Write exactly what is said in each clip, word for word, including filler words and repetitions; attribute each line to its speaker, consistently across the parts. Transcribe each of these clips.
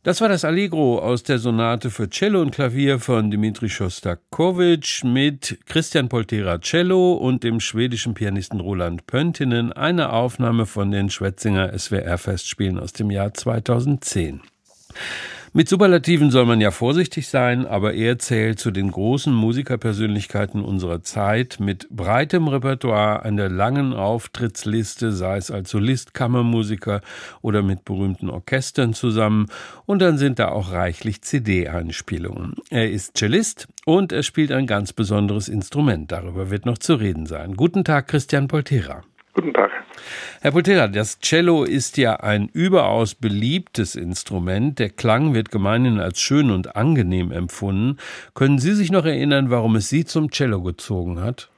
Speaker 1: Das war das Allegro aus der Sonate für Cello und Klavier von Dmitri Schostakowitsch mit Christian Poltera Cello und dem schwedischen Pianisten Roland Pöntinen, eine Aufnahme von den Schwetzinger S W R-Festspielen aus dem Jahr zweitausendzehn. Mit Superlativen soll man ja vorsichtig sein, aber er zählt zu den großen Musikerpersönlichkeiten unserer Zeit mit breitem Repertoire, einer langen Auftrittsliste, sei es als Solist, Kammermusiker oder mit berühmten Orchestern zusammen. Und dann sind da auch reichlich C D-Einspielungen. Er ist Cellist und er spielt ein ganz besonderes Instrument. Darüber wird noch zu reden sein. Guten Tag, Christian Poltera.
Speaker 2: Guten Tag.
Speaker 1: Herr Poltera, das Cello ist ja ein überaus beliebtes Instrument. Der Klang wird gemeinhin als schön und angenehm empfunden. Können Sie sich noch erinnern, warum es Sie zum Cello gezogen hat?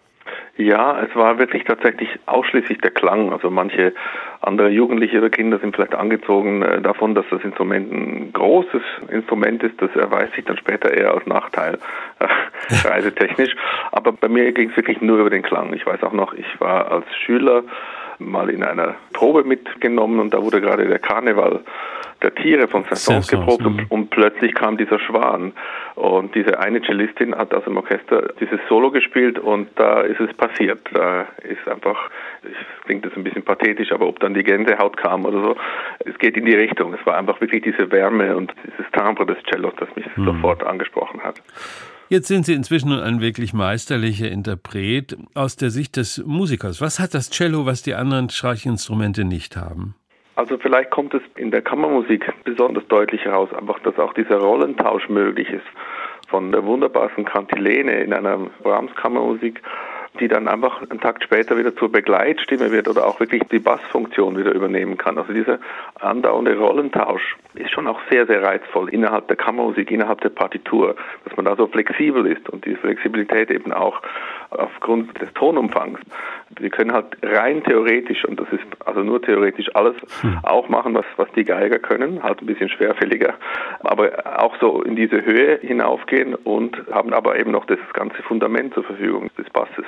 Speaker 2: Ja, es war wirklich tatsächlich ausschließlich der Klang. Also manche andere Jugendliche oder Kinder sind vielleicht angezogen äh, davon, dass das Instrument ein großes Instrument ist. Das erweist sich dann später eher als Nachteil, äh, reisetechnisch. Aber bei mir ging es wirklich nur über den Klang. Ich weiß auch noch, ich war als Schüler mal in einer Probe mitgenommen und da wurde gerade der Karneval der Tiere von Saint-Saëns geprobt und, und plötzlich kam dieser Schwan und diese eine Cellistin hat aus dem Orchester dieses Solo gespielt und da ist es passiert. Da ist einfach, es klingt jetzt ein bisschen pathetisch, aber ob dann die Gänsehaut kam oder so, es geht in die Richtung. Es war einfach wirklich diese Wärme und dieses Timbre des Cellos, das mich hm. sofort angesprochen hat.
Speaker 1: Jetzt sind Sie inzwischen ein wirklich meisterlicher Interpret aus der Sicht des Musikers. Was hat das Cello, was die anderen Streichinstrumente nicht haben?
Speaker 2: Also vielleicht kommt es in der Kammermusik besonders deutlich heraus, einfach, dass auch dieser Rollentausch möglich ist. Von der wunderbarsten Kantilene in einer Brahms-Kammermusik, die dann einfach einen Takt später wieder zur Begleitstimme wird oder auch wirklich die Bassfunktion wieder übernehmen kann. Also dieser andauernde Rollentausch ist schon auch sehr, sehr reizvoll innerhalb der Kammermusik, innerhalb der Partitur, dass man da so flexibel ist und diese Flexibilität eben auch aufgrund des Tonumfangs. Wir können halt rein theoretisch, und das ist also nur theoretisch, alles hm. auch machen, was, was die Geiger können, halt ein bisschen schwerfälliger, aber auch so in diese Höhe hinaufgehen und haben aber eben noch das ganze Fundament zur Verfügung des Basses.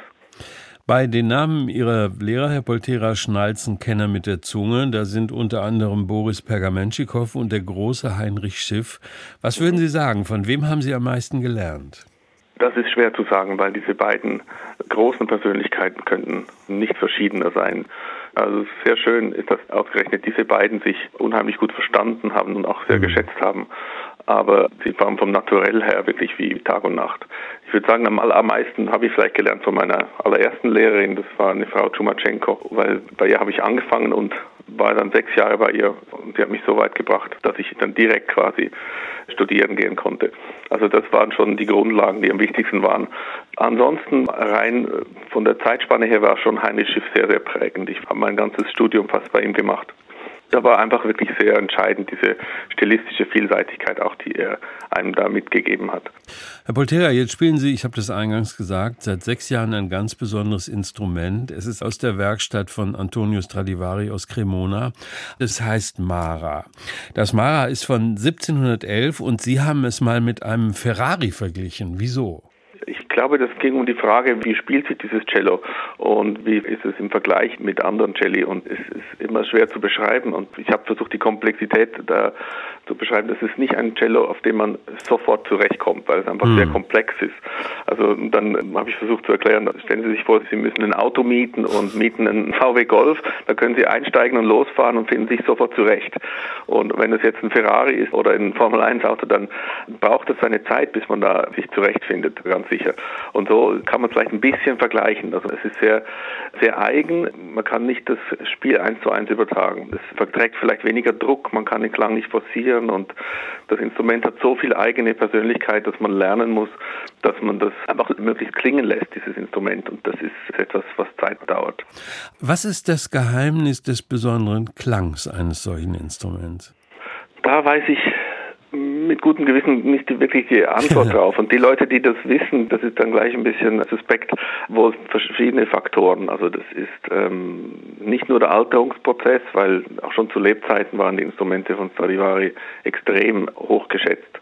Speaker 1: Bei den Namen Ihrer Lehrer, Herr Poltera, schnalzen Kenner mit der Zunge. Da sind unter anderem Boris Pergamentschikow und der große Heinrich Schiff. Was würden Sie sagen, von wem haben Sie am meisten gelernt?
Speaker 2: Das ist schwer zu sagen, weil diese beiden großen Persönlichkeiten könnten nicht verschiedener sein. Also sehr schön ist, dass ausgerechnet diese beiden sich unheimlich gut verstanden haben und auch sehr mhm. geschätzt haben. Aber sie waren vom Naturell her wirklich wie Tag und Nacht. Ich würde sagen, am allermeisten habe ich vielleicht gelernt von meiner allerersten Lehrerin, das war eine Frau Tschumatschenko, weil bei ihr habe ich angefangen und war dann sechs Jahre bei ihr und sie hat mich so weit gebracht, dass ich dann direkt quasi studieren gehen konnte. Also das waren schon die Grundlagen, die am wichtigsten waren. Ansonsten rein von der Zeitspanne her war schon Heinrich Schiff sehr, sehr prägend. Ich habe mein ganzes Studium fast bei ihm gemacht. Da war einfach wirklich sehr entscheidend, diese stilistische Vielseitigkeit auch, die er einem da mitgegeben hat.
Speaker 1: Herr Poltera, jetzt spielen Sie, ich habe das eingangs gesagt, seit sechs Jahren ein ganz besonderes Instrument. Es ist aus der Werkstatt von Antonio Stradivari aus Cremona. Es heißt Mara. Das Mara ist von siebzehnhundertelf und Sie haben es mal mit einem Ferrari verglichen. Wieso?
Speaker 2: Ich glaube, das ging um die Frage, wie spielt sich dieses Cello und wie ist es im Vergleich mit anderen Celli, und es ist immer schwer zu beschreiben und ich habe versucht, die Komplexität da zu beschreiben. Das ist nicht ein Cello, auf dem man sofort zurechtkommt, weil es einfach mhm. sehr komplex ist. Also dann habe ich versucht zu erklären, stellen Sie sich vor, Sie müssen ein Auto mieten und mieten einen V W Golf, da können Sie einsteigen und losfahren und finden sich sofort zurecht. Und wenn es jetzt ein Ferrari ist oder ein Formel eins Auto, dann braucht es seine Zeit, bis man da sich zurechtfindet, ganz sicher. Und so kann man es vielleicht ein bisschen vergleichen. Also es ist sehr, sehr eigen. Man kann nicht das Spiel eins zu eins übertragen. Es verträgt vielleicht weniger Druck, man kann den Klang nicht forcieren und das Instrument hat so viel eigene Persönlichkeit, dass man lernen muss, dass man das einfach möglichst klingen lässt, dieses Instrument. Und das ist etwas, was Zeit dauert.
Speaker 1: Was ist das Geheimnis des besonderen Klangs eines solchen Instruments?
Speaker 2: Da weiß ich mit gutem Gewissen nicht wirklich die Antwort drauf. Und die Leute, die das wissen, das ist dann gleich ein bisschen suspekt, wohl verschiedene Faktoren. Also das ist ähm, nicht nur der Alterungsprozess, weil auch schon zu Lebzeiten waren die Instrumente von Stradivari extrem hochgeschätzt.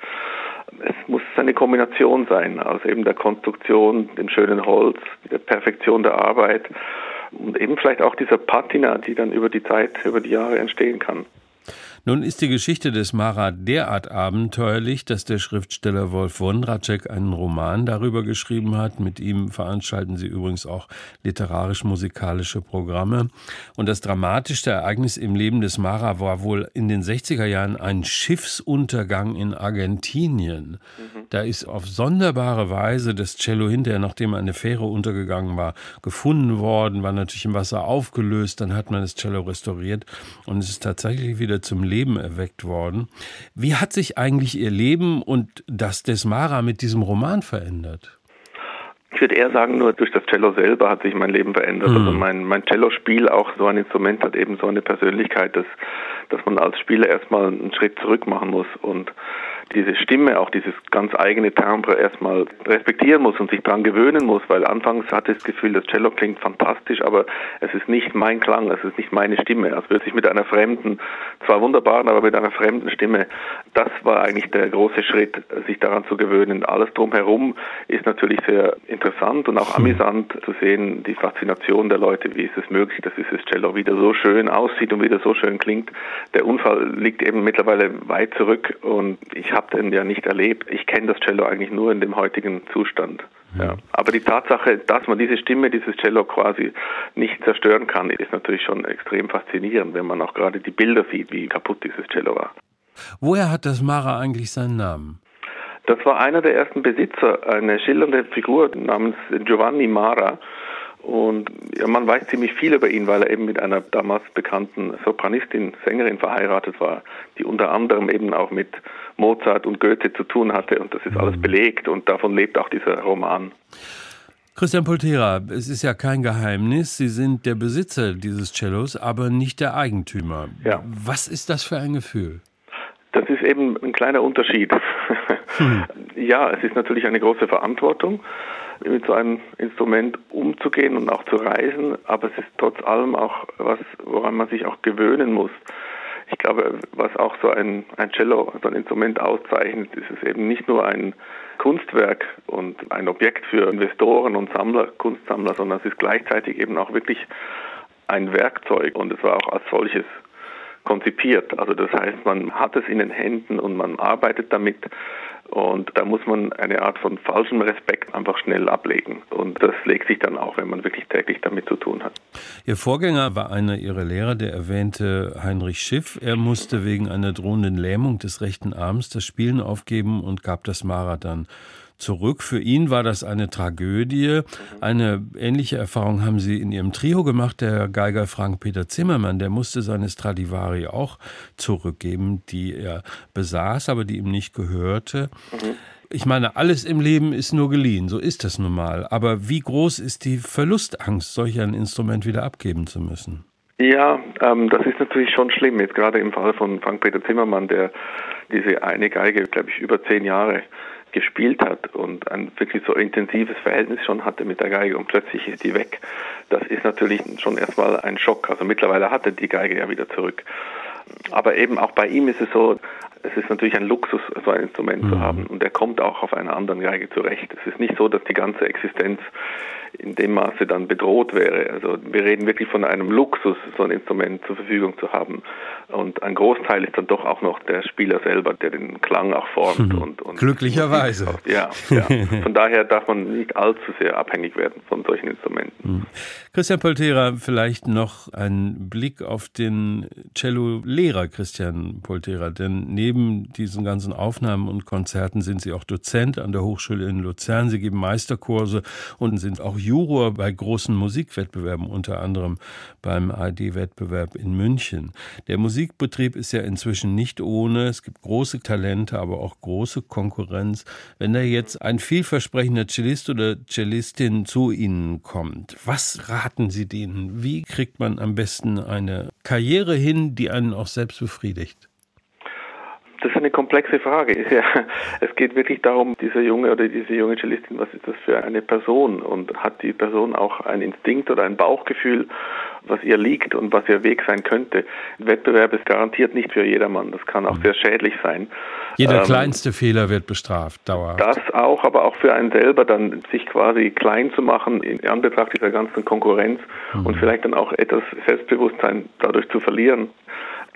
Speaker 2: Es muss eine Kombination sein, aus eben der Konstruktion, dem schönen Holz, der Perfektion der Arbeit und eben vielleicht auch dieser Patina, die dann über die Zeit, über die Jahre entstehen kann.
Speaker 1: Nun ist die Geschichte des Mara derart abenteuerlich, dass der Schriftsteller Wolf Wondratschek einen Roman darüber geschrieben hat. Mit ihm veranstalten sie übrigens auch literarisch-musikalische Programme. Und das dramatischste Ereignis im Leben des Mara war wohl in den sechziger Jahren ein Schiffsuntergang in Argentinien. Mhm. Da ist auf sonderbare Weise das Cello hinterher, nachdem eine Fähre untergegangen war, gefunden worden, war natürlich im Wasser aufgelöst. Dann hat man das Cello restauriert und es ist tatsächlich wieder zum Leben erweckt worden. Wie hat sich eigentlich Ihr Leben und das des Mara mit diesem Roman verändert?
Speaker 2: Ich würde eher sagen, nur durch das Cello selber hat sich mein Leben verändert. Mhm. Also mein, mein Cellospiel, auch so ein Instrument, hat eben so eine Persönlichkeit, dass, dass man als Spieler erstmal einen Schritt zurück machen muss und diese Stimme, auch dieses ganz eigene Timbre erstmal respektieren muss und sich daran gewöhnen muss, weil anfangs hatte ich das Gefühl, das Cello klingt fantastisch, aber es ist nicht mein Klang, es ist nicht meine Stimme. Also wirklich mit einer fremden, zwar wunderbaren, aber mit einer fremden Stimme, das war eigentlich der große Schritt, sich daran zu gewöhnen. Alles drumherum ist natürlich sehr interessant und auch amüsant zu sehen, die Faszination der Leute, wie ist es möglich, dass dieses Cello wieder so schön aussieht und wieder so schön klingt. Der Unfall liegt eben mittlerweile weit zurück und ich habe den ja nicht erlebt. Ich kenne das Cello eigentlich nur in dem heutigen Zustand. Ja. Aber die Tatsache, dass man diese Stimme, dieses Cello quasi nicht zerstören kann, ist natürlich schon extrem faszinierend, wenn man auch gerade die Bilder sieht, wie kaputt dieses Cello war.
Speaker 1: Woher hat das Mara eigentlich seinen Namen?
Speaker 2: Das war einer der ersten Besitzer, eine schillernde Figur namens Giovanni Mara. Und ja, man weiß ziemlich viel über ihn, weil er eben mit einer damals bekannten Sopranistin, Sängerin verheiratet war, die unter anderem eben auch mit Mozart und Goethe zu tun hatte. Und das ist alles belegt und davon lebt auch dieser Roman.
Speaker 1: Christian Poltera, es ist ja kein Geheimnis, Sie sind der Besitzer dieses Cellos, aber nicht der Eigentümer.
Speaker 2: Ja.
Speaker 1: Was ist das für ein Gefühl?
Speaker 2: Das ist eben ein kleiner Unterschied. Hm. Ja, es ist natürlich eine große Verantwortung, mit so einem Instrument umzugehen und auch zu reisen, aber es ist trotz allem auch was, woran man sich auch gewöhnen muss. Ich glaube, was auch so ein, ein Cello, so ein Instrument auszeichnet, ist es eben nicht nur ein Kunstwerk und ein Objekt für Investoren und Sammler, Kunstsammler, sondern es ist gleichzeitig eben auch wirklich ein Werkzeug und es war auch als solches konzipiert. Also das heißt, man hat es in den Händen und man arbeitet damit und da muss man eine Art von falschem Respekt einfach schnell ablegen. Und das legt sich dann auch, wenn man wirklich täglich damit zu tun hat.
Speaker 1: Ihr Vorgänger war einer Ihrer Lehrer, der erwähnte Heinrich Schiff. Er musste wegen einer drohenden Lähmung des rechten Arms das Spielen aufgeben und gab das Mara dann zurück. Für ihn war das eine Tragödie. Eine ähnliche Erfahrung haben Sie in Ihrem Trio gemacht. Der Geiger Frank-Peter Zimmermann, der musste seine Stradivari auch zurückgeben, die er besaß, aber die ihm nicht gehörte. Mhm. Ich meine, alles im Leben ist nur geliehen, so ist das nun mal. Aber wie groß ist die Verlustangst, solch ein Instrument wieder abgeben zu müssen?
Speaker 2: Ja, ähm, das ist natürlich schon schlimm. Jetzt gerade im Fall von Frank-Peter Zimmermann, der diese eine Geige, glaube ich, über zehn Jahre gespielt hat und ein wirklich so intensives Verhältnis schon hatte mit der Geige und plötzlich ist die weg. Das ist natürlich schon erstmal ein Schock. Also mittlerweile hat er die Geige ja wieder zurück. Aber eben auch bei ihm ist es so, es ist natürlich ein Luxus, so ein Instrument mhm. zu haben und er kommt auch auf einer anderen Geige zurecht. Es ist nicht so, dass die ganze Existenz in dem Maße dann bedroht wäre. Also wir reden wirklich von einem Luxus, so ein Instrument zur Verfügung zu haben. Und ein Großteil ist dann doch auch noch der Spieler selber, der den Klang auch formt.
Speaker 1: Mhm.
Speaker 2: Und, und
Speaker 1: Glücklicherweise.
Speaker 2: Ja, ja. Von daher darf man nicht allzu sehr abhängig werden von solchen Instrumenten.
Speaker 1: Mhm. Christian Poltera, vielleicht noch ein Blick auf den Cello-Lehrer Christian Poltera, denn neben diesen ganzen Aufnahmen und Konzerten sind Sie auch Dozent an der Hochschule in Luzern. Sie geben Meisterkurse und sind auch Juror bei großen Musikwettbewerben, unter anderem beim A R D-Wettbewerb in München. Der Musikbetrieb ist ja inzwischen nicht ohne. Es gibt große Talente, aber auch große Konkurrenz. Wenn da jetzt ein vielversprechender Cellist oder Cellistin zu Ihnen kommt, was raten Sie denen? Wie kriegt man am besten eine Karriere hin, die einen auch selbst befriedigt?
Speaker 2: Das ist eine komplexe Frage. Ja, es geht wirklich darum, dieser Junge oder diese junge Cellistin, was ist das für eine Person? Und hat die Person auch einen Instinkt oder ein Bauchgefühl, was ihr liegt und was ihr Weg sein könnte? Ein Wettbewerb ist garantiert nicht für jedermann. Das kann auch sehr schädlich sein.
Speaker 1: Jeder ähm, kleinste Fehler wird bestraft, dauerhaft.
Speaker 2: Das auch, aber auch für einen selber dann sich quasi klein zu machen in Anbetracht dieser ganzen Konkurrenz mhm. und vielleicht dann auch etwas Selbstbewusstsein dadurch zu verlieren.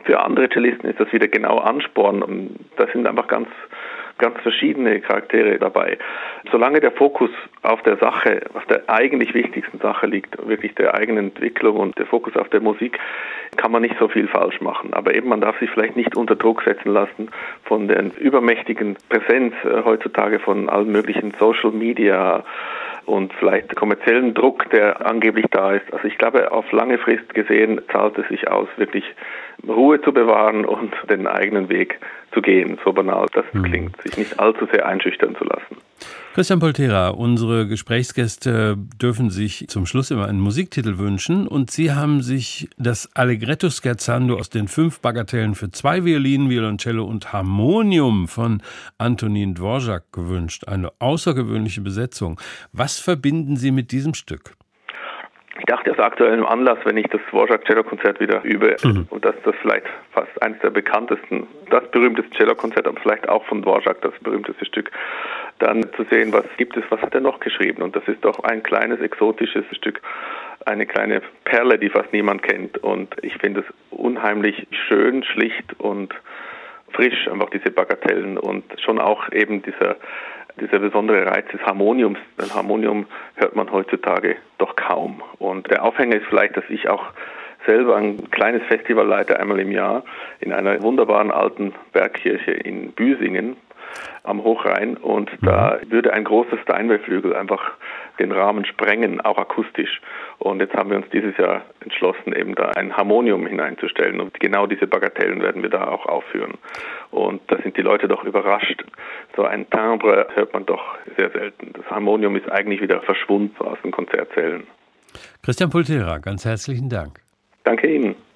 Speaker 2: Für andere Cellisten ist das wieder genau Ansporn. Da sind einfach ganz ganz verschiedene Charaktere dabei. Solange der Fokus auf der Sache, auf der eigentlich wichtigsten Sache liegt, wirklich der eigenen Entwicklung und der Fokus auf der Musik, kann man nicht so viel falsch machen. Aber eben, man darf sich vielleicht nicht unter Druck setzen lassen von der übermächtigen Präsenz äh, heutzutage von allen möglichen Social Media und vielleicht kommerziellen Druck, der angeblich da ist. Also ich glaube, auf lange Frist gesehen zahlt es sich aus, wirklich Ruhe zu bewahren und den eigenen Weg zu gehen, so banal das mhm. klingt, sich nicht allzu sehr einschüchtern zu lassen.
Speaker 1: Christian Poltera, unsere Gesprächsgäste dürfen sich zum Schluss immer einen Musiktitel wünschen und Sie haben sich das Allegretto scherzando aus den fünf Bagatellen für zwei Violinen, Violoncello und Harmonium von Antonin Dvorak gewünscht. Eine außergewöhnliche Besetzung. Was verbinden Sie mit diesem Stück?
Speaker 2: Ich dachte aus aktuellem Anlass, wenn ich das Dvorak-Cello-Konzert wieder übe, mhm. und dass das vielleicht fast eines der bekanntesten, das berühmteste Cello-Konzert, aber vielleicht auch von Dvorak das berühmteste Stück, dann zu sehen, was gibt es, was hat er noch geschrieben. Und das ist doch ein kleines, exotisches Stück, eine kleine Perle, die fast niemand kennt. Und ich finde es unheimlich schön, schlicht und frisch, einfach diese Bagatellen und schon auch eben dieser Dieser besondere Reiz des Harmoniums. Ein Harmonium hört man heutzutage doch kaum. Und der Aufhänger ist vielleicht, dass ich auch selber ein kleines Festival leite, einmal im Jahr, in einer wunderbaren alten Bergkirche in Büsingen am Hochrhein. Und da würde ein großer Steinway-Flügel einfach den Rahmen sprengen, auch akustisch. Und jetzt haben wir uns dieses Jahr entschlossen, eben da ein Harmonium hineinzustellen. Und genau diese Bagatellen werden wir da auch aufführen. Und da sind die Leute doch überrascht. So ein Timbre hört man doch sehr selten. Das Harmonium ist eigentlich wieder verschwunden aus den Konzertsälen.
Speaker 1: Christian Poltera, ganz herzlichen Dank.
Speaker 2: Danke Ihnen.